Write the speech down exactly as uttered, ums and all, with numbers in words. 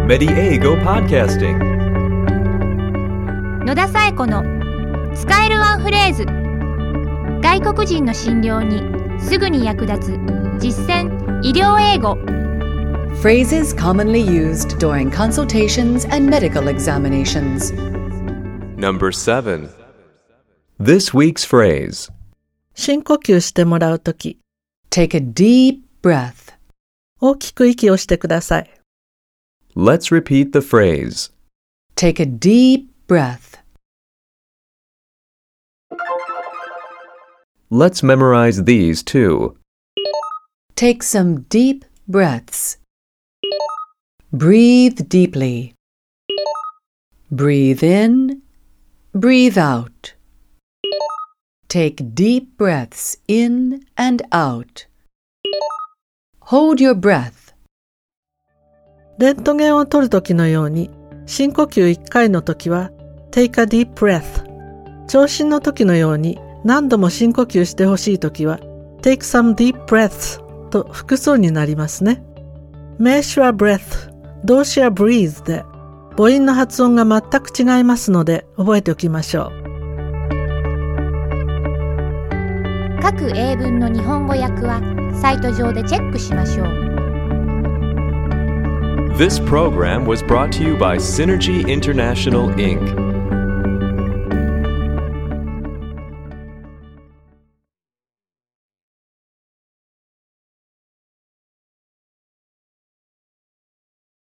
Mediego Podcasting. 野田紗友子の使えるワンフレーズ。外国人の診療にすぐに役立つ実践医療英語。 Phrases commonly used during consultations and medical examinations. Number seven. This week's phrase. 深呼吸してもらうとき、 Take a deep breath. 大きく息をしてください。 Let's repeat the phrase. Take a deep breath. Let's memorize these too. Take some deep breaths. Breathe deeply. Breathe in. Breathe out. Take deep breaths in and out. Hold your breath. レントゲンを取るときのように、深呼吸いっかいのときは Take a deep breath。聴診のときのように何度も深呼吸してほしいときは Take some deep breaths と複数になりますね。名詞は breath、動詞は breathe で、母音の発音が全く違いますので覚えておきましょう。 各英文の日本語訳はサイト上でチェックしましょう。 This program was brought to you by Synergy International, Incorporated